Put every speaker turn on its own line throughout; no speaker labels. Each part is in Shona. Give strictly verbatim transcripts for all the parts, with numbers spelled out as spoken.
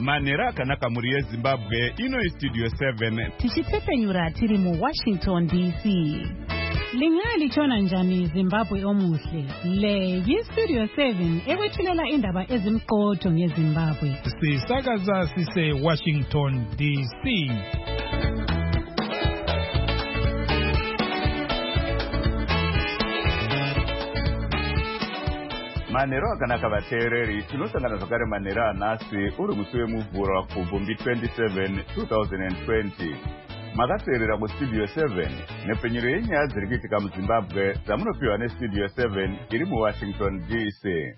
Manera akanaka muri yeZimbabwe ino iStudio seven.
Tichitsepenyura tiri mu Washington D C. Lingali chona njani Zimbabwe omuhle. Le yiStudio seven ekwethulela indaba ezimqotho ngeZimbabwe.
Sisakaza sise Washington D C.
Manero akanaka vateereri tinosangana zvakare manera anasi uri musi wemuvhuro kubvumbi twenty-seven twenty twenty. Makateerera kuStudio seven nepfenyuro yenyaya dziri kuitika muZimbabwe dzamunopiwa neStudio seven iri muWashington D C.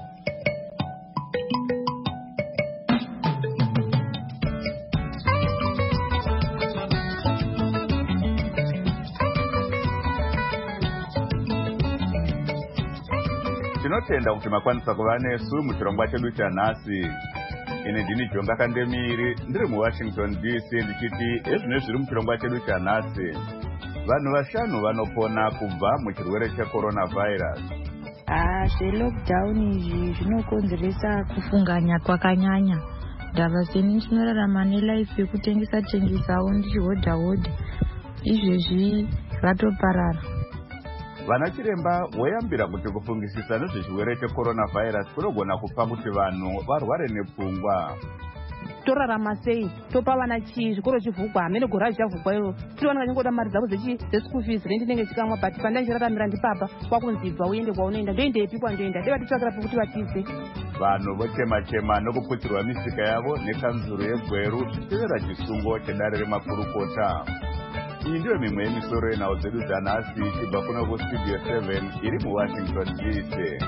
Tinotenda kuti makwanisa kuva nesu muchirongwa chedu chanhasi. Ine ndini Jonga Kandemiri ndiri muWashington D C ndichiti ezvino zviri muchirongwa chedu chanhasi. Vanhu vashanu vanopona kubva muchirwere checoronavirus.
Ah, zvelockdown izvi zvinokonzeresa
kufunganya kwakanyanya. Ndava zeni tinorarama nelife yekutengesa tengesawo ndichihodha hodha. Izvezvi ratoparara.
Vana chiremba voyambira kuti kufungisisa nezvechirwere checoronavirus kunogona kupa kuti vanhu varware nepfungwa.
Torarama sei? Topa vana chii? Zvikoro chivhugwa, hamene gora zvichavhugwa iro. Tiri vana kanyangoda mari dzavo dzeschool fees rendi ndinenge chikamwa but pandandiraramira ndipapa kwakunzibva uende kwaunoenda ndoendepi kwandoenda deva titsvakira pekuti vatize.
Vanhu vochema chema nokuputirwa misika yavo nekanzuro yegweru zvichitevera chisungo chedare remakurukota. Iyi ndiyo mimwe yemisoro yenhau dzedu dzanhasi ichibva kuno kuStudio seven iri muWashington D C.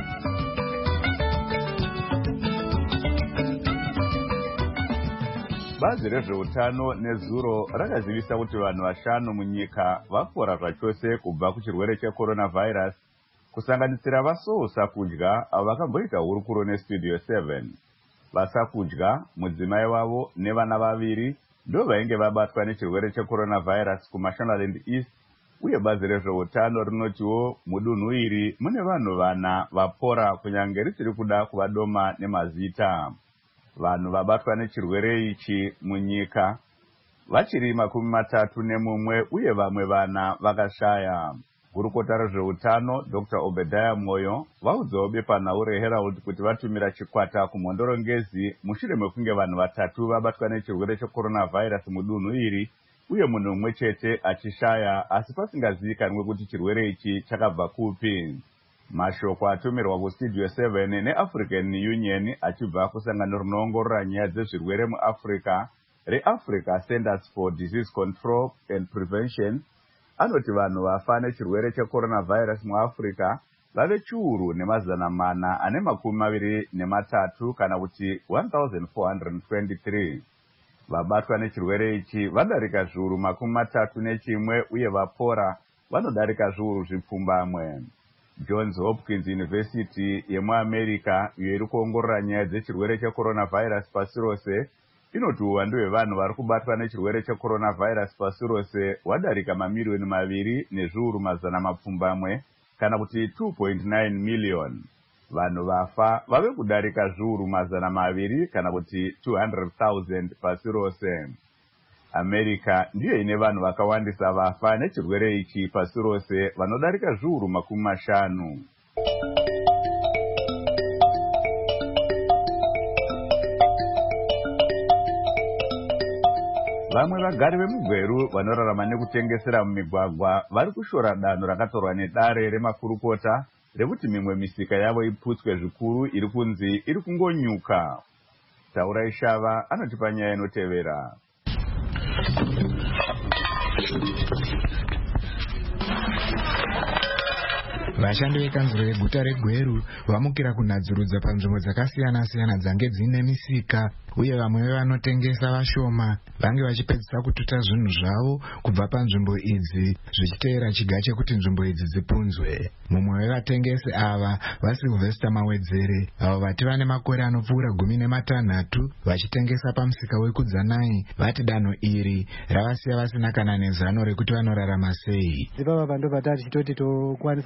Bazi rezveutano nezuro rakazivisa kuti vanhu vashanu munyika vapora zvachose kubva kuchirwere checoronavirus, kusanganisira vasouSakudya avo vakamboita hurukuro neStudio seven. Vasakudya, mudzimai wavo nevana vaviri ndo vainge vabatwa nechirwere checoronavirus kuMashonaland East, uye bazi rezveutano rinotiwo mudunhu iri mune vanhu vana vapora kunyange richiri kuda kuvadoma nemazita. Vanhu vabatwa nechirwere ichi munyika vachiri makumi matatu nemumwe uye vamwe vana vakashaya. Gurukota rezveutano Doctor Obadiah Moyo vaudzawo bepanhau reHerald kuti vatumira chikwata kumhondorongezi mushure mekunge vanhu vatatu vabatwa nechirwere checoronavirus mudunhu iri uye munhu mumwe chete achishaya, asi pasingazivikanwe kuti chirwere ichi chakabva kupi. Mashoko atumirwa kuStudio seven neAfrican Union achibva kusangano rinoongorora nyaya dzezvirwere muAfrica reAfrica Centers for Disease Control and Prevention anoti vanhu vafa nechirwere checoronavirus muAfrica vave chiuru nemazana mana ane makumi maviri nematatu kana kuti one thousand four hundred twenty-three. Vabatwa nechirwere ichi vadarika zviuru makumi matatu nechimwe uye vapora vanodarika zviuru zvipfumbamwe. Johns Hopkins University yemuAmerica iyo iri kuongorora nyaya dzechirwere checoronavirus pasi rose inoti uwandu hwevanhu vari kubatwa nechirwere checoronavirus pasi rose wadarika mamiliyoni maviri nezviuru mazana mapfumbamwe kana kuti two point nine million. Vanhu vafa vave kudarika zviuru mazana maviri kana kuti two hundred thousand pasi rose. America ndiyo ine vanhu vakawandisa vafa nechirwere ichi pasi rose vanodarika zviuru makumi mashanu. Vamwe vagari vemugweru vanorarama nekutengesera mumigwagwa vari kushora danho rakatorwa nedare remakurukota rekuti mimwe misika yavo iputswe zvikuru iri kunzi iri kungonyuka. Taura Ishava anotipa nyaya inotevera.
Vashandi vekanzuro yeguta reGweru vamukira kunadzurudza panzvimbo dzakasiyana siyana dzange dzine misika uye vamwe vevanotengesa vashoma vange vachipedzisa kututa zvinhu zvavo kubva panzvimbo idzi zvichiteera chiga chekuti nzvimbo idzi dzipunzwe. Mumwe wevatengesi ava vaSylvester Mawedzere avo vati vane makore anopfuura gumi nematanhatu vachitengesa pamusika wekudzanai vati danho iri ravasiya vasina kana nezano rekuti vanorarama sei.
Ipapa pando patati chitoti tokwanisawo kuwana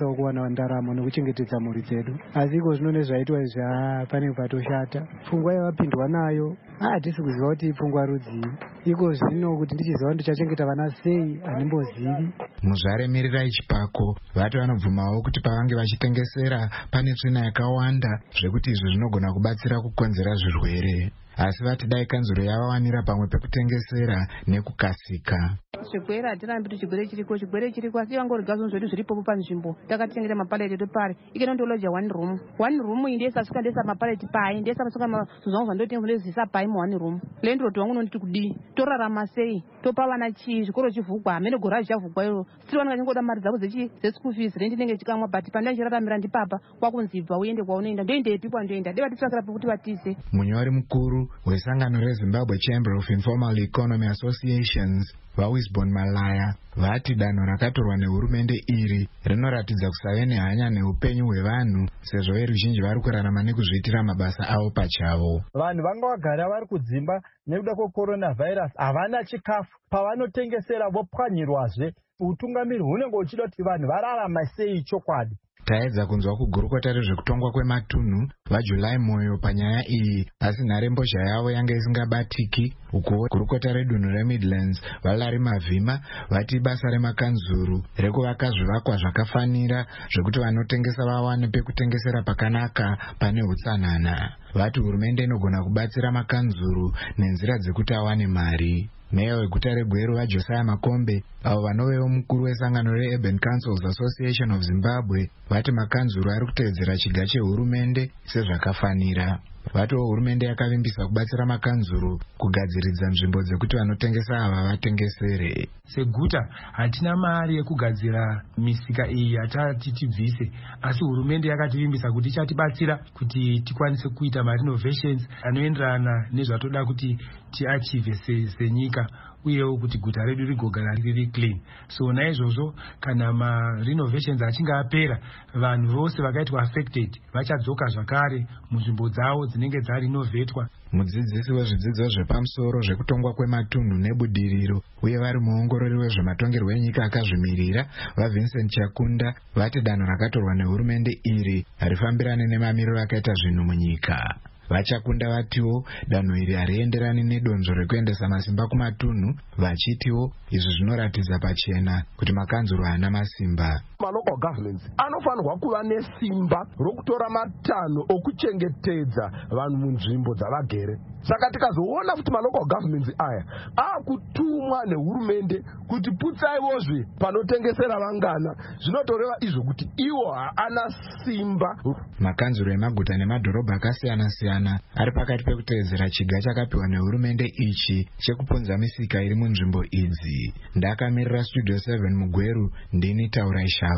kuwana ndaramo nekuchengetedza mhuri dzedu. Asi iko zvino nezvaitwa izvi pane patoshata. Pfungwa yavapindwa nayo hatisi kuziva kuti ipfungwa rudzii. Iko zvino kuti ndichiziva ndichachengeta vana sei handimbozivi.
Muzvaremerera ichipako vati vanobvumawo kuti pavange vachitengesera pane tsvina yakawanda zvekuti izvi zvinogona kubatsira kukonzera zvirwere. Asi vati dai kanzuro yavawanira pamwe pekutengesera nekukasika.
Chigwere hatirambi kuti chigwere chiriko, chigwere chiriko, asi vangori gazo zvedu zviripo panzvimbo. Takatengera mapaleti edu pari. Ikeno ndoloja one room. One room indesa suka ndesa mapaleti pai, ndesa suka mazuzvangu zvandotenga ndezisa pai mu one room. Lendro to wangu noti kudi. Torarama sei? Topa vana chi zvikoro chivhugwa, amene gora chavhugwa iro. Siri vana kangoda mari dzavo zechi ze school fees rent inenge chikamwa but pandachiraramira ndi papa kwakunzibva uende kwaunoenda. Ndoende pipa ndoenda. Deva titsvakira kuti vatise.
Munyori mukuru wesangano reZimbabwe Chamber of Informal Economy Associations vaWisbon Malaya vati danho rakatorwa nehurumende iri rinoratidza kusave nehanya neupenyu hwevanhu sezvo veruzhinji vari kurarama nekuzviitira mabasa avo pachavo.
Vanhu vanga vagara vari kudzimba nekuda kwecoronavirus havana chikafu, pavanotengesera vopwanyirwazve. Utungamiri hunenge huchida kuti vanhu vararama sei chokwadi.
Taedza kunzwa kugurukota rezvekutongwa kwematunhu vaJulai Moyo panyaya iyi, asi nharembozha yavo yange isingabatiki. Uko gurukota redunhu reMidlands vaLarry Mavhima vati basa remakanzuru rekuvaka zvivakwa zvakafanira zvekuti vanotengesa vawane pekutengesera pakanaka pane utsanana. Vati hurumende inogona kubatsira makanzuru nenzira dzekuti awane mari. Meya weguta reGweru vaJosiah Makombe avo vanovewo mukuru wesangano reUrban Councils Association of Zimbabwe vati makanzuru ari kutevedzera chiga chehurumende sezvakafanira. Vatiwo hurumende yakavimbisa kubatsira makanzuru kugadziridza nzvimbo dzekuti vanotengesa ava vatengesere.
Seguta hatina mari yekugadzira misika iyi yatati tibvise, asi hurumende yakativimbisa kuti ichatibatsira kuti tikwanise kuita marenovations anoenderana nezvatoda kuti tiachieve senyika, uyewo kuti guta redu rigogara riri clean. So naizvozvo kana marenovations achinge apera, vanhu vose vakaitwa affected vachadzoka zvakare munzvimbo dzavo dzinenge dzarinovetwa.
Mudzidzisi wezvidzidzo zvepamusoro zvekutongwa kwematunhu nebudiriro uye vari muongorori wezvematongerwo enyika akazvimirira vaVincent Chakunda vati danho rakatorwa nehurumende iri harifambirane nemamiriro akaita zvinhu munyika. Vachakunda vatiwo danho iri harienderani nedonzvo rekuendesa masimba kumatunhu, vachitiwo izvi zvinoratidza pachena kuti makanzuru haana masimba.
Local governments anofanirwa kuva nesimba rokutora matanho okuchengetedza vanhu munzvimbo dzavagere. Saka tikazoona kuti malocal governments aya akutumwa nehurumende kuti putsaivozve panotengesera vangana, zvinotoreva izvo kuti iwo haana simba.
Makanzuru emaguta nemadhorobha akasiyana siyana ari pakati pekutevedzera chiga chakapiwa nehurumende ichi chekuponza misika iri munzvimbo idzi. Ndakamirira Studio seven muGweru, ndini Taurai Shava.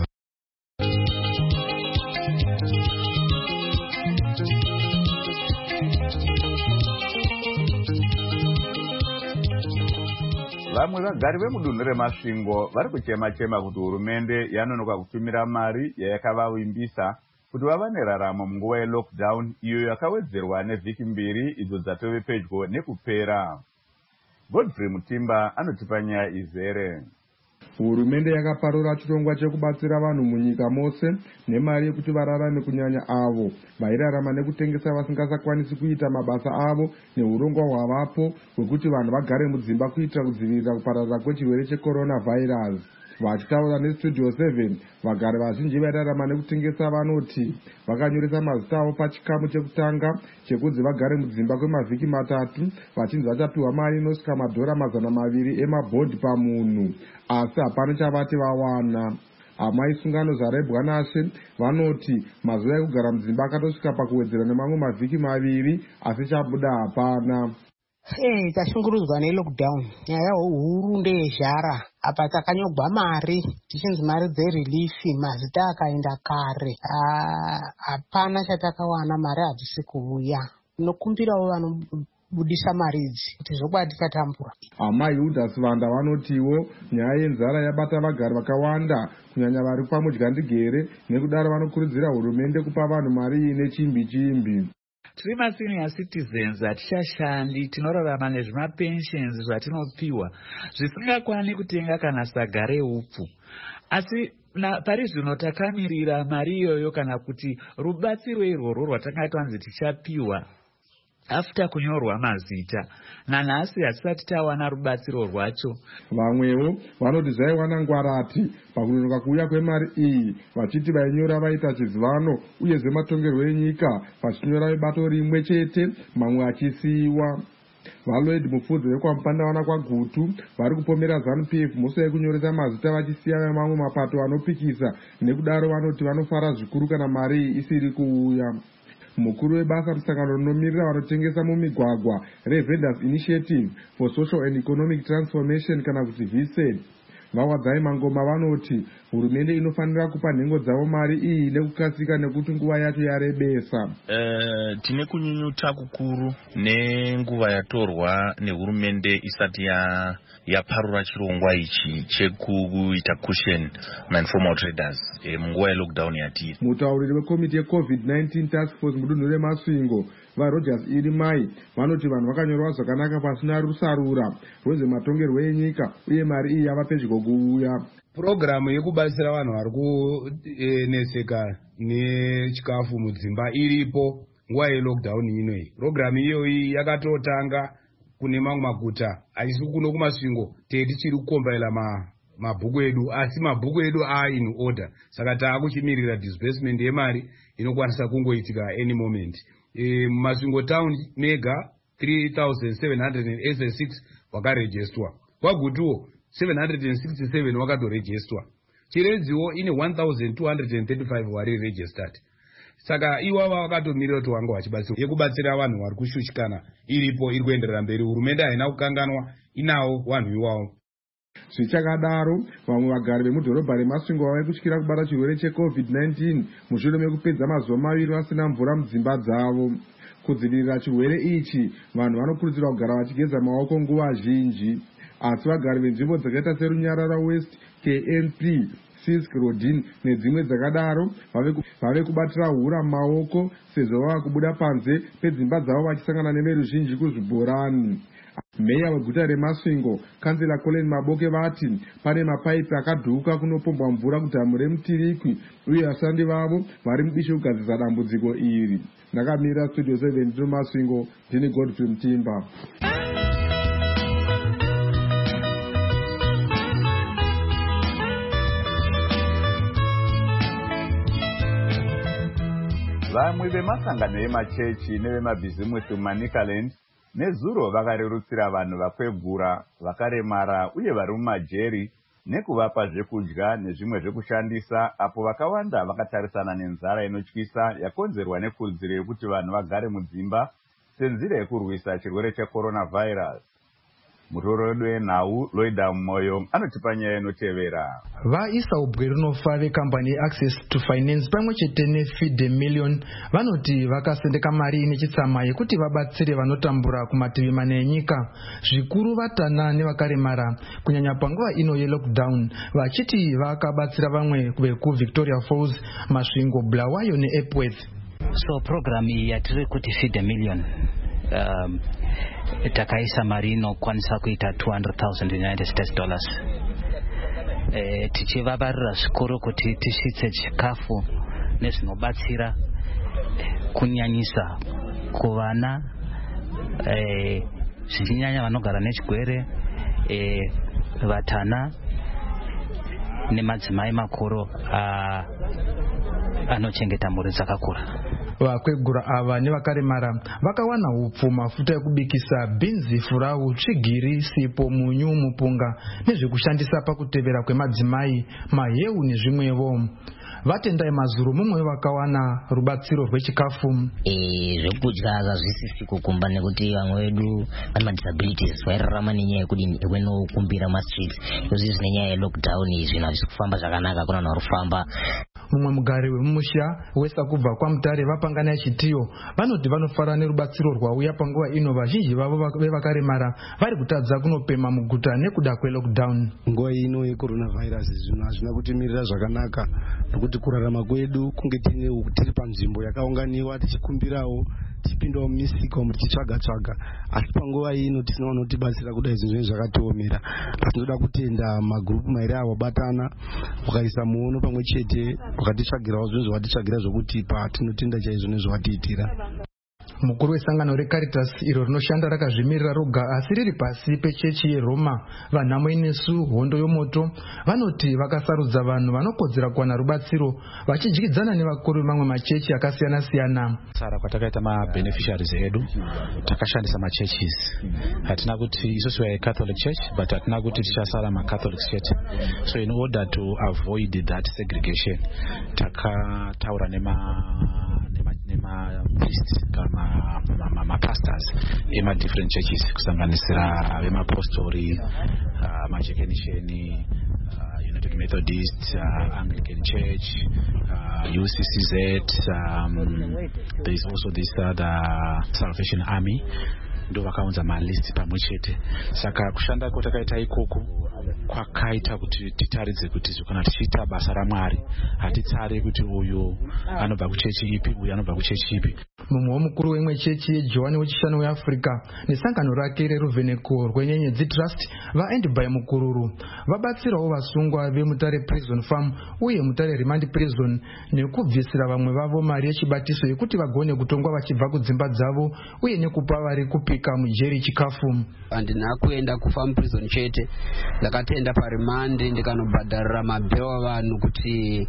Vamwe vagari vemudunhu reMasvingo vari kuchema-chema kuti hurumende yanonoka kutumira mari yayakavavimbisa kuti vava neraramo munguva yelockdown iyo yakawedzerwa nevhiki mbiri idzo dzatove pedyo nekupera. Godfrey Mutimba anotipa nyaya izere.
Hurumende yakaparura chirongwa chekubatsira vanhu munyika mose nemari yekuti vararame kunyanya avo vairarama nekutengesa vasingasakwanisi kuita mabasa avo neurongwa hwavapo hwekuti vanhu vagare mudzimba kuitira kudzivirira kupararira kwechirwere checoronavirus. Vachitaura neStudio seven, vagari vazhinji vairarama nekutengesa vanoti vakanyoresa mazita avo pachikamu chekutanga chekunzi vagare mudzimba kwemavhiki matatu vachinzi vachapiwa mari inosvika madhora mazana maviri emabhodhi pamunhu, asi hapana chavati vawana. Amai sungano zvarebwa nashe vanoti mazuva ekugara mudzimba akatosvika pakuwedzera nemamwe mavhiki maviri asi chabuda hapana.
Eh, tashungurudzwa nelockdown. Nyaya huru ndeyezhara. Apa takanyogwa mari, tichinzi mari dzerelief, mazita akaenda kare. Hapana chatakawana, mari hadzisi kuuya. Nokumbirawo vanobudisa mari idzi kuti zvokwadi tikatambura.
Amai Yudas Vanda vanotiwo nyaya yenzara yabata vagari vakawanda kunyanya vari paMudyandigere, nekudaro vanokurudzira hurumende kupa vanhu mari ine chimbi chimbi.
Tiri masenior citizens hatichashandi, tinorarama nezvimapensions zvatinopiwa zvisingakwani kutenga kana saga reupfu. Asi na pari zvino takamirira mari iyoyo kana kuti rubatsiro irworwo rwatanga twanzi tichapiwa after kunyorwa mazita. Nanhasi hatisati tawana rubatsiro rwacho.
Vamwewo vanoti zvaiwana ngwarati pakunonoka kuuya kwemari iyi, vachiti vainyora vaita chizivano uyezve matongerwo enyika vachinyora vebato rimwe chete, mamwe achisiyiwa. Valoid Mufudzi wekwamupanda kwaGutu vari kupomera ZANU P F musi wekunyoresa mazita vachisiya mamwe mapato anopikisa, nekudaro vanoti vanofara zvikuru kana mari isiri kuuya. Mukuru webasa rusangano rinomirira vanotengesa mumigwagwa reVendors Initiative for Social and Economic Transformation kana kuti V S E D, Vawadzai Mangoma vanoti hurumende inofanira kupa nhengo dzavo mari iyi nekukasika nekuti nguva yacho yarebesa.
Uh, tine kunyunyuta kukuru nenguva yatorwa nehurumende isati ya yaparura chirongwa ichi chekuita cushion ma-informal traders e, munguva yelockdown yatiri.
Mutauriri wekomiti yeCovid nineteen task force mudunhu reMasvingo vaRogers Irimai vanoti vanhu vakanyorwa zvakanaka pasina rusarura rwezvematongerwo enyika uye mari iyi yava pedyo kuuya.
Programu yekubatsira vanhu vari kuneseka nechikafu mudzimba iripo nguva yelockdown inoyi. Programu iyoyi yakatotanga kune mamwe maguta achisi kuno kuMasvingo tete tichiri kukombaila ma mabhuku edu, asi mabhuku edu are in order, saka taakuchimirira disbursement yemari inokwanisa kungoitika any moment. E, Masvingo town mega three thousand seven hundred eighty-six wakarejestwa, kwaGutuwo seven hundred sixty-seven wakatorejestwa, Chiredziwo ine one thousand two hundred thirty-five wari registered. Saka iwava vakatomirira kuti wanga wachibatsira yekubatsira vanhu vari kushushikana iripo, iri kuenderera mberi. Hurumende haina kukanganwa, inawo vanhu iwawo.
Zvichakadaro, vamwe vagari vemudhorobha reMasvingo vave kutyira kubata chirwere cheCovid nineteen mushure mekupedza mazuva maviri vasina mvura mudzimba dzavo. Kudzivirira chirwere ichi, vanhu vanokurudzirwa kugara vachigeza maoko nguva zhinji. Asi vagari venzvimbo dzakaita seRunyarara West, K N P, Fisk, Rodin nedzimwe dzakadaro vave kubatira hura maoko sezvo vava kubuda panze pedzimba dzavo vachisangana neveruzhinji kuzvibhorani. Meya weguta reMasvingo, Kansela Colin Maboke vati pane mapaipi akadhuka kunopombwa mvura kudhamu reMutirikwi uye vashandi vavo vari mubishi kugadzirisa dambudziko iri. Ndakamira Studio seven reMasvingo, ndini Godfrey Mutimba.
Vamwe vemasangano emachechi nevemabhizimusi muManicaland nezuro vakarerutsira vanhu vakwegura, vakaremara uye vari mumajeri nekuvapa zvekudya nezvimwe zvekushandisa, apo vakawanda vakatarisana nenzara inotyisa yakonzerwa nekunzira yekuti vanhu vagare mudzimba senzira yekurwisa chirwere checoronavirus. Mutoro wedu wenhau Loida Moyo anotipa nyaya inotevera.
Vaisa ubwe rinofa vekambani yeAccess to Finance pamwe chete neFeed a Million vanoti vakasendeka mari ine chitsama yekuti vabatsire vanotambura kumativi mane enyika, zvikuru vatana nevakaremara, kunyanya panguva ino yelockdown, vachiti vakabatsira vamwe vekuVictoria Falls, Masvingo, Bulawayo neEpworth.
So program iyi yatiri kuti Feed a Million um, takaisa mari inokwanisa kuita two hundred thousand United States dollars. E, tichivavarira zvikuru kuti tisvitse chikafu nezvinobatsira kunyanyisa kuvana, e, zvichinyanya vanogara nechigwere, e, vatana nemadzimai makuru anochengeta mhuri dzakakura.
Vakwegura ava nevakaremara vakawana hupfu, mafuta ekubikisa, bhinzi, furawu, tsvigiri, sipo, munyu, mupunga nezvekushandisa pakutevera kwemadzimai, maheu nezvimwevo. Vatendai Mazuru mumwe vakawana rubatsiro rwechikafu.
Eh, zvekudya hazvisisi kukumba nekuti vamwe vedu vane madisabilities vairarama nenyaya yekudini kwenokumbira mastreets. Izvi zvine nyaya yelockdown zvinhu hazvisi kufamba zvakanaka, kuna vanhu vari kufamba.
Mumwe mugari wemumusha wesa kubva kwaMutare vapangana yechitiyo vanoti vanofara nerubatsiro rwauya panguva ino, vazhinji vavo vevakaremara vari kutadza kunopema muguta nekuda kwelockdown.
Nguva ino yecoronavirus zvinhu hazvina kutimirira zvakanaka, nokuti kurarama kwedu kunge tiri panzvimbo yakaunganiwa tichikumbirawo tipindawo mumisika umu tichitsvaga tsvaga, asi panguva ino tisina unotibatsira kudai zvinhu zvinenge zvakatiomera. Asi tinoda kutenda magurupu mairi avo wabatana wakaisa muono pamwe chete wakatitsvagirawo zvinhu zvawatitsvagira zvokutipa. Tinotenda chaizvo nezvawatiitira.
Mukuru wesangano reCaritas iro rinoshanda rakazvimirira roga asi riri pasi pechechi yeRoma vanhamo inesu hondo yomoto vanoti vakasarudza vanhu vanokodzera kuwana rubatsiro vachidyidzana nevakuru vemamwe machechi akasiyana siyana.
Sara kwatakaita mabeneficiaries edu takashandisa machurches. Hatina kuti isusu we Catholic Church but hatina kuti tichasara maCatholic Church. So in order to avoid that segregation takataura nema nema priests kama ma, ma pastors ema different churches kusanganisira vemapostori uh, majekenisheni uh, United Methodist, uh, Anglican Church, uh, U C C Z, um, there is also this other Salvation Army. Ndo vakaunza malist pamwe chete. Saka kushanda kwatakaita ikoko kwakaita kuti titaridze kuti kana tichiita basa raMwari hatitsare kuti uyu anobva kuchechi ipi uyu anobva kuchechi ipi.
Mumwe mukuru wemwe chechi yeJohani wechishanu weAfrica nesangano rake reruvheneko rwenyenyedzi Trust vaEndby Mukururu vabatsirawo vasungwa vemutare Prison Farm uye mutare Remand Prison nekubvisira vamwe vavo mari yechibatiso yekuti vagone kutongwa vachibva kudzimba dzavo uye nekupa vari kupika mujeri chikafu.
Andina kuenda kufarm prison chete, ndakatenda parimandi ndikanobhadharira mabhewa vanhu kuti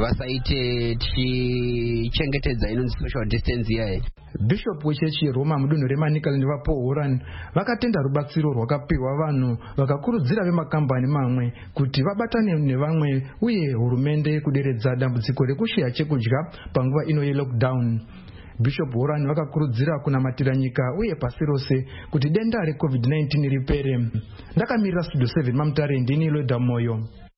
vasaite tichichengetedza inonzi social distance yaye.
Bishop wechechi yeRoma mudunhu reManikal nevaPaul Horan vakatenda rubatsiro rwakapiwa vanhu vakakurudzira vemakambani mamwe kuti vabatane nevamwe uye hurumende kuderedza dambudziko rekushaya chekudya panguva ino yelockdown. Bishop Horan vakakurudzira kunamatira nyika uye pasi rose kuti denda reCovid nineteen ripere. Ndakamirira Studio seven mamutare ndini Loda Moyo.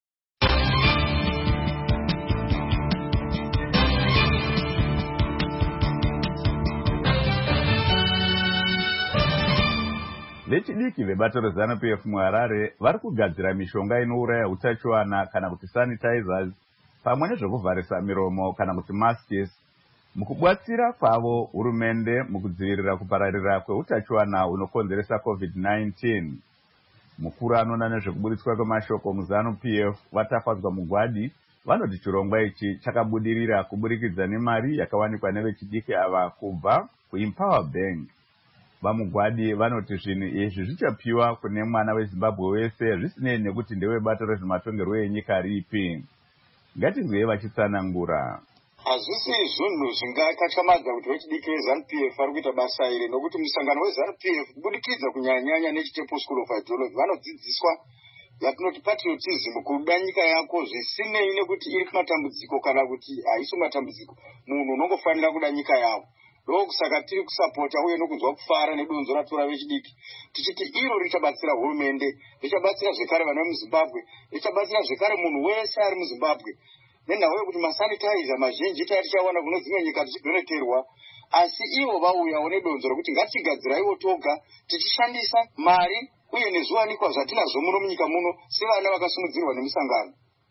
Vechidiki vebato reZANU-P F muHarare vari kugadzira mishonga inouraya utachiwana kana kuti sanitizers pamwe nezvekuvharisa miromo kana kuti masks mukubatsira kwavo hurumende mukudzivirira kupararira kweutachiwana unokonzeresa COVID nineteen. Mukuru anoona nezvekuburitswa kwemashoko muZANU-P F vatafadzwa mugwadi vanoti chirongwa ichi chakabudirira kuburikidza nemari yakawanikwa nevechidiki ava kubva kuEmpower Bank. Vamugwadi vanoti zvinhu izvi zvichapiwa kune mwana weZimbabwe wese zvisinei nekuti ndewebato rezvematongerwo enyika ripi. Ngatinzwei vachitsanangura.
Hazvisi zvinhu zvingakatyamadza kuti vechidiki veZANU-P F vari kuita basa iri nokuti musangano weZANU-P F kubudikidza kunyanyanya neChitepo School of Ideology vanodzidziswa yatinoti patriotism kuda nyika yako zvisinei nekuti iri kumatambudziko kana kuti haisi matambudziko. Munhu unongofanira kuda nyika yako. Ndokusaka tiri kusapota uye nokuzwa kufara nedonzo ratora vechidiki tichiti iro richabatsira hurumende, richabatsira zvekare vana vemuZimbabwe, richabatsira zvekare munhu wese ari muZimbabwe. Nenhau yekuti masanitizer mazhinji tatichawana kuno dzimwe nyika tichidoneterwa, asi ivo vauyawo nedonzo rokuti ngatigadzira ivo toga tichishandisa mari uye nezviwanikwa zvatinazvo muno munyika muno sevana vakasumudzirwa nemisangano.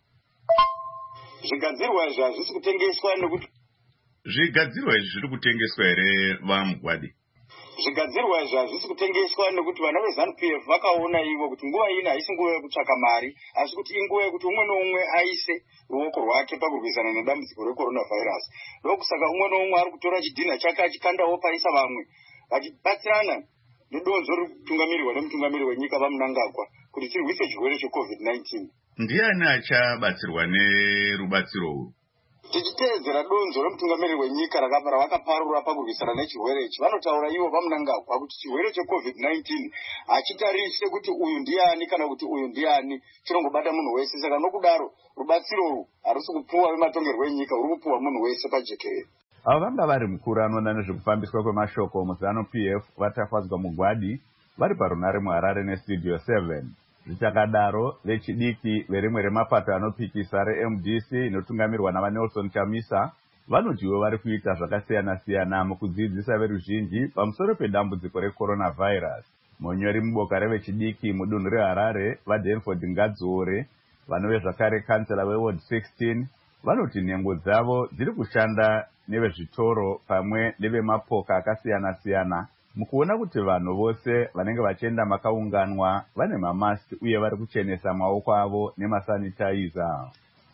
Zvigadzirwa izvi hazvisi kutengeswa nekuti
Zvigadzirwa izvi zviri kutengeswa here vamugwadi?
Zvigadzirwa izvi hazvisi kutengeswa nekuti vana veZANU-P F vakaona ivo kuti nguva ino haisi nguva yekutsvaka mari, asi kuti inguva yekuti umwe noumwe aise ruoko rwake pakurwisana nedambudziko recoronavirus. Ndokusaka umwe noumwe ari kutora chidhina chake achikandawo paisa vamwe vachibatsirana nedonzo rikutungamirirwa nemutungamiri wenyika vaMnangagwa kuti tirwise chirwere cheCovid nineteen.
Ndiani achabatsirwa nerubatsiro urwu?
Tichiteedzera donzo remutungamiri wenyika ravakaparura pakurwisana nechirwere ichi, vanotaura ivo vaMnangagwa kuti chirwere cheCovid nineteen hachitarise kuti uyu ndiani kana kuti uyu ndiani, chinongobata munhu wese. Saka nokudaro rubatsiro urwu harusi kupuwa vematongerwo enyika, ruri kupuwa munhu wese pajekere.
Ava vanga vari mukuru anoona nezvekufambiswa kwemashoko muZANU-P F vatafadzwa mugwadi vari parunare muHarare neStudio seven. Zvichakadaro vechidiki verimwe remapato anopikisa reM D C inotungamirwa navaNelson Chamisa vanotiwo vari kuita zvakasiyana-siyana mukudzidzisa veruzhinji pamusoro pedambudziko recoronavirus. Munyori muboka revechidiki mudunhu reHarare vaDenford Ngadzore vanove zvakare kansela weWard sixteen vanoti nhengo dzavo dziri kushanda nevezvitoro pamwe nevemapoka akasiyana-siyana mukuona kuti vanhu vose vanenge vachienda makaunganwa vane mamasiki uye vari kuchenesa maoko avo nemasanitaiza.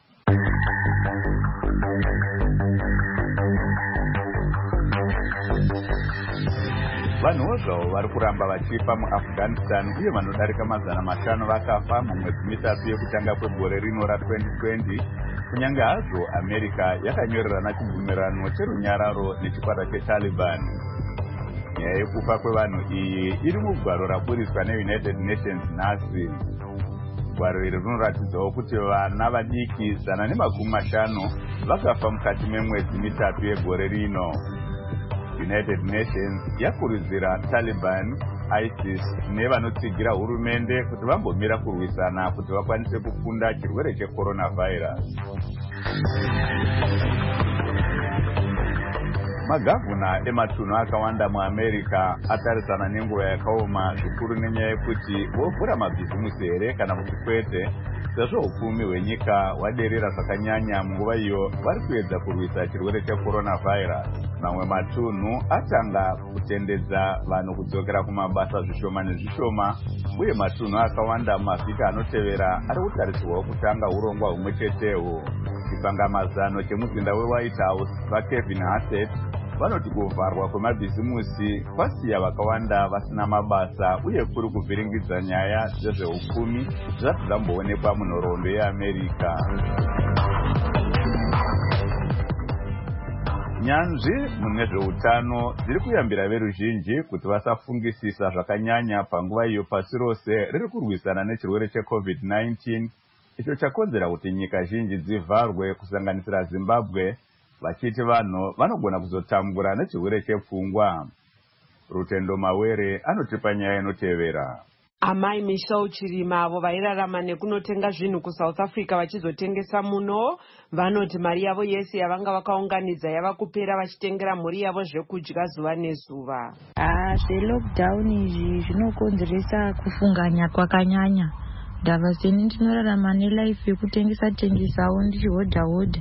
Vanhuwo zvavo vari kuramba vachifa muAfghanistan uye vanodarika mazana mashanu vakafa mumwedzi mitatu yekutanga kwegore rino ratwenty twenty, kunyange hazvo America yakanyorerana chibvumirano cherunyararo nechikwata cheTaliban. Nyaya yekufa kwevanhu iyi iri mugwaro raburiswa neUnited Nations nhasi. Gwaro iri rinoratidzawo kuti vana vadiki zana nemakumi mashanu vakafa mukati memwedzi mitatu yegore rino. United Nations yakurudzira Taliban, ISIS nevanotsigira hurumende kuti vambomira kurwisana kuti vakwanise kukunda chirwere checoronavirus. Magavhuna ematunhu akawanda muAmerica atarisana nenguva yakaoma zvikuru nenyaya yekuti vovhura mabhizimusi here kana kuti kwete, sezvo upfumi hwenyika hwaderera zvakanyanya munguva iyo vari kuedza kurwisa chirwere checoronavirus. Mamwe matunhu atanga kutendedza vanhu kudzokera kumabasa zvishoma nezvishoma, uye matunhu akawanda mumavhiki anotevera ari kutarisirwawo kutanga urongwa humwe cheteho. Chipangamazano chemuzinda weWhite House vaKevin Hassett vanoti kuvharwa kwemabhizimusi kwasiya vakawanda vasina mabasa uye kuri kuvhiringidza nyaya dzezveupfumi zvati dzamboonekwa munhoroondo yeAmerica. Nyanzvi mune zveutano dziri kuyambira veruzhinji kuti vasafungisisa zvakanyanya panguva iyo pasi rose riri kurwisana nechirwere checovid nineteen, icho chakonzera kuti nyika zhinji dzivharwe kusanganisira Zimbabwe, vachiti vanhu vanogona kuzotambura nechirwere chepfungwa. Rutendo Mawere anotipa nyaya inotevera.
Amai Michelle Chirima avo vairarama nekunotenga zvinhu kuSouth Africa vachizotengesa muno vanoti mari yavo yese yavanga vakaunganidza yava kupera vachitengera mhuri yavo zvekudya zuva nezuva.
Ah, zvelockdown izvi zvinokonzeresa kufunganya kwakanyanya. Ndava seni ndinorarama nelife yekutengesa tengesawo ndichihodha hodha.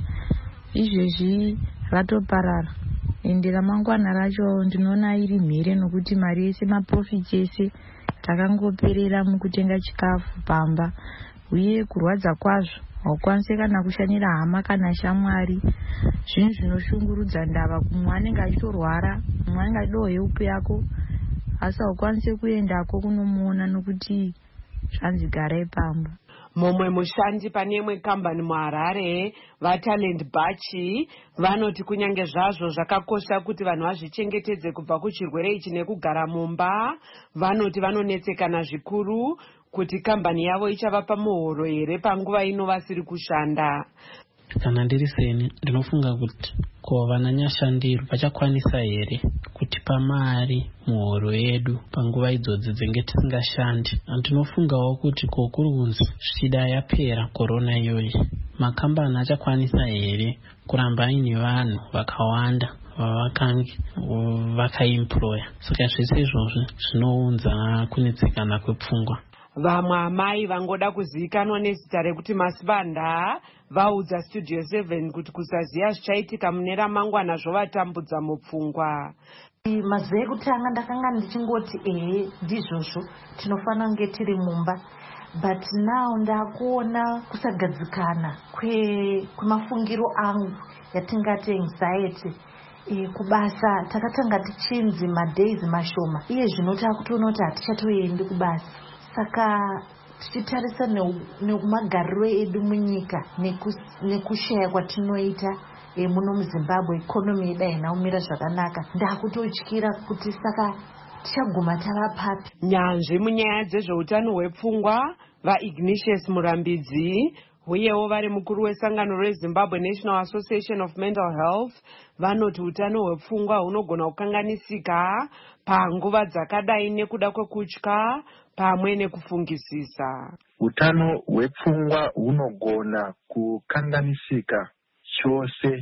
Izvezvi ratoparara. Ende ramangwana racho ndinoona iri mhere nokuti mari yese maprofit yese takangoperera mukutenga chikafu pamba, uye kurwadza kwazvo haukwanisi kana kushanira hama kana shamwari. Zvinhu zvinoshungurudza ndava, kumwe anenge achitorwara, mumwe anenge achidawo help yako asi haukwanisi kuendako kunomuona nokuti zvanzi garai pamba.
Mumwe mushandi pane imwe kambani muHarare vaTalent Bachi vanoti kunyange zvazvo zvakakosha kuti vanhu vazvichengetedze kubva kuchirwere ichi nekugara mumba, vanoti vanonetsekana zvikuru kuti kambani yavo ichavapa muhoro here panguva ino vasiri kushanda.
Kana ndiri seni ndinofunga kuti ko vananyashandiro vachakwanisa here kutipa mari muhoro yedu panguva idzodzi dzenge tisingashandi. Ndinofungawo kuti ko kuri kunzi svida yapera korona iyoyi, makambani achakwanisa here kuramba aine vanhu vakawanda vavakange vakaemploya. Saka zvese izvozvi zvinounza kunetsekana kwepfungwa.
Vamwe amai vangoda kuzivikanwa nezita rekuti Masibanda vaudza Studio seven kuti kusaziya zvichaitika mune ramangwana zvovatambudza mupfungwa.
Mazuva ekutanga ndakanga ndichingoti ehe ndizvozvo tinofanira kunge tiri mumba, but now ndakuona kusagadzikana kwemafungiro angu yatingati anxiety. E, kubasa takatanga tichinzi madays mashoma, iye zvino takutoona kuti hatichatoendi kubasa. Saka tichitarisa nekumagariro edu munyika nekushaya kwatinoita e, muno muZimbabwe ikonomi yedu haina kumira zvakanaka, ndakutotyira kuti saka tichaguma tava papi.
Nyanzvi munyaya dzezveutano hwepfungwa vaIgnatius Murambidzi uyewo vari mukuru wesangano reZimbabwe National Association of Mental Health vanoti utano hwepfungwa hunogona kukanganisika panguva dzakadai nekuda kwekutya pamwe nekufungisisa.
Utano hwepfungwa hunogona kukanganisika chose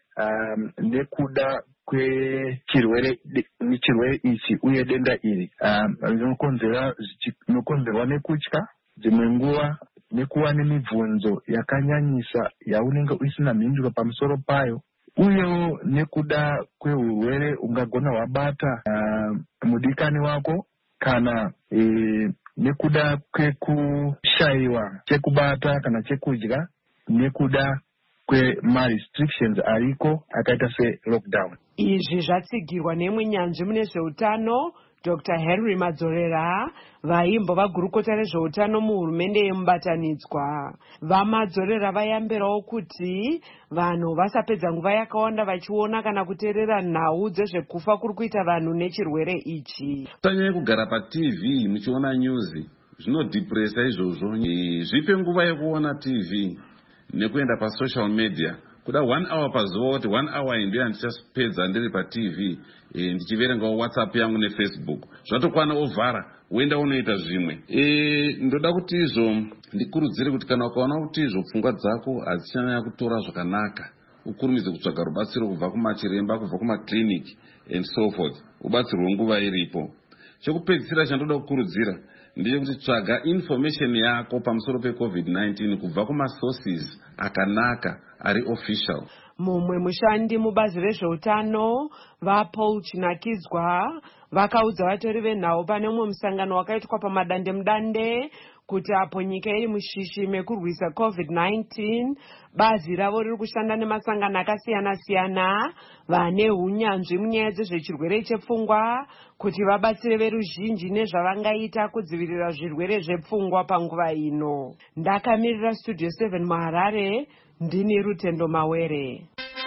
um, nekuda kwechirwere chirwere ichi uye denda iri um, rinokonzerwa nekutya, dzimwe nguva nekuva nemibvunzo yakanyanyisa yaunenge usina mhinduro pamusoro payo, uyewo nekuda kweurwere ungagona hwabata uh, mudikani wako, kana e, nekuda kwekushayiwa chekubata kana chekudya, nekuda kwema-restrictions ariko akaita se-lockdown.
Izvi zvatsigirwa nemunyanzvi mune zveutano Doctor Henry Madzorera, vaimbova gurukota rezveutano muhurumende yemubatanidzwa. VaMadzorera vayambirawo kuti vanhu vasapedza nguva yakawanda vachiona kana kuteerera nhau dzezvekufa kuri kuita vanhu nechirwere ichi.
Tanyanya kugara paTV muchiona news zvinodhipresa izvozvo. Zvipe nguva yekuona T V nekuenda pasocial media. Kuda one hour pazuva kuti one hour indi yandichapedza ndiri paTV e, ndichiverenga WhatsApp yangu neFacebook. Zvatokwana ovhara uenda unoita zvimwe. E, ndoda kuti izvo ndikurudzire kuti kana ukaona kuti izvo pfungwa dzako hadzichanyanya kutora zvakanaka, ukurumidze kutsvaga rubatsiro kubva kumachiremba, kubva kumakliniki and so forth. Ubatsirwe nguva iripo. Chekupedzisira chandoda kukurudzira ndechekuti tsvaga information yako pamusoro peCovid nineteen kubva kumasources akanaka ari official.
Mumwe mushandi mubazi rezveutano vaPaul Chinakidzwa vakaudza vatori venhau pane umwe musangano wakaitwa pamadande mudande kuti apo nyika iri mushishi mekurwisa COVID nineteen, bazi ravo riri kushanda nemasangano akasiyana-siyana vane hunyanzvi munyaya dzezvechirwere chepfungwa kuti vabatsire veruzhinji nezvavangaita kudzivirira zvirwere zvepfungwa panguva ino. Ndakamirira Studio seven muHarare, ndini Rutendo Mawere.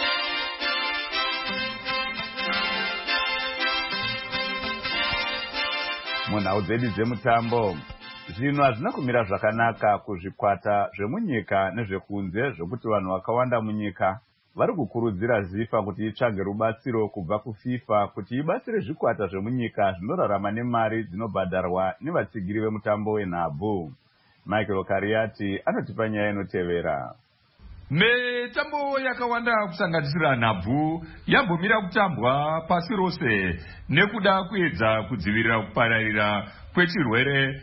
Munhau dzedu dzemutambo, zvinhu hazvina kumira zvakanaka kuzvikwata zvemunyika nezvekunze zvokuti vanhu vakawanda munyika vari kukurudzira zifa kuti itsvage rubatsiro kubva kuFIFA kuti ibatsire zvikwata zvemunyika zvinorarama nemari dzinobhadharwa nevatsigiri vemutambo wenhabvu. Michael Kariati anotipa nyaya inotevera.
Mitambo yakawanda kusanganisira nhabvu yambomira kutambwa pasi rose nekuda kuedza kudzivirira kupararira kwechirwere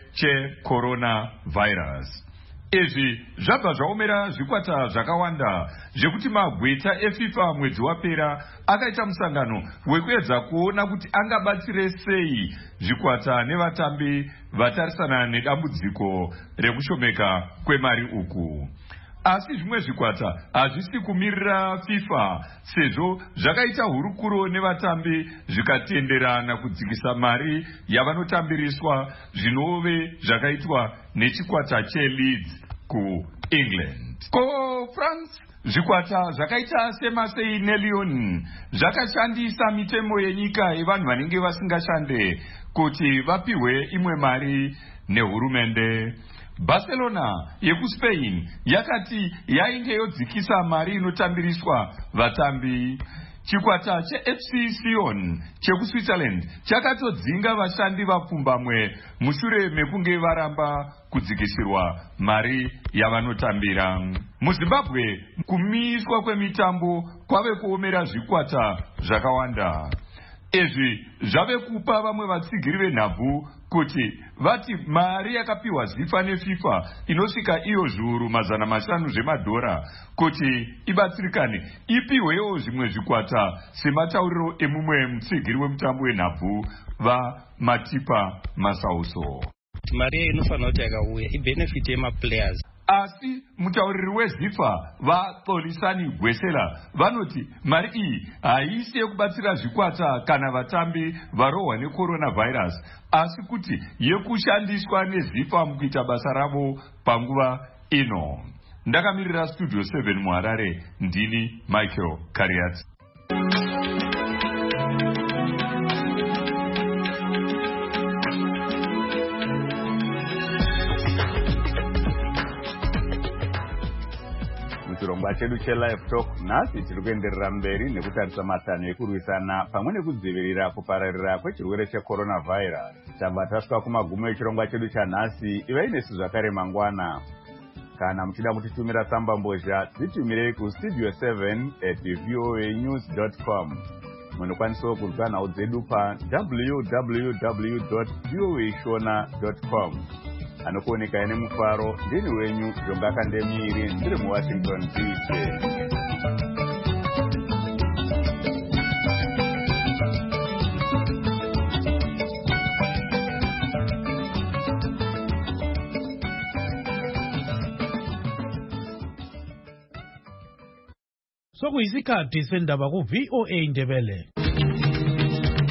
cheCoronavirus. Izvi zvabva zvaomera zvikwata zvakawanda zvekuti magweta eFIFA mwedzi wapera akaita musangano wekuedza kuona kuti angabatsire sei zvikwata nevatambi vatarisana nedambudziko rekushomeka kwemari uku. Asi zvimwe zvikwata hazvisi kumirira FIFA sezvo zvakaita hurukuro nevatambi zvikatenderana kudzikisa mari yavanotambiriswa zvinove zvakaitwa nechikwata cheLeeds kuEngland. Ko France zvikwata zvakaita seMarseille neLyon zvakashandisa mitemo yenyika yevanhu vanenge vasingashande kuti vapiwe imwe mari nehurumende. Barcelona yekuSpain yakati yainge yodzikisa mari inotambiriswa vatambi. Chikwata cheF C Sion chekuSwitzerland chakatodzinga vashandi vapfumbamwe mushure mekunge varamba kudzikisirwa mari yavanotambira. MuZimbabwe kumiswa kwemitambo kwave kuomera zvikwata zvakawanda. Izvi zvave kupa vamwe vatsigiri venhabvu kuti vati mari yakapiwa zifa neFIFA inosvika iyo zviuru mazana mashanu zvemadhora kuti ibatsirikane ipiwewo zvimwe zvikwata sematauriro emumwe mutsigiri wemutambo wenhabvu vaMatipa Masauso.
Mari inofanira kuti yakauya ibenefit yemaplayers.
Asi mutauriri weZIFA vaXolisani Gwesela vanoti mari iyi haisi yekubatsira zvikwata kana vatambi varohwa neCoronavirus, asi kuti yekushandiswa neZIFA mukuita basa ravo panguva ino. Ndakamirira Studio seven muHarare, ndini Michael Kariati.
Chirongwa chedu cheLive Talk nhasi tiri kuenderera mberi nekutarisa matanho ekurwisana pamwe nekudzivirira kupararira kwechirwere cheCoronavirus. Tabva tasvika kumagumo echirongwa chedu chanhasi. Ivai nesu zvakare mangwana. Kana muchida kutitumira tsamba mbozha dzitumirei kustudio seven at voa news dot com. Munokwanisawo kunzwa nhau dzedu pa w w w dot voa shona dot com. anokuoneka ine mufaro. Ndini wenyu Jonga Ndemiri ndiri muWashington D C.
Sokuyisikhathi sendaba ku V O A Ndebele.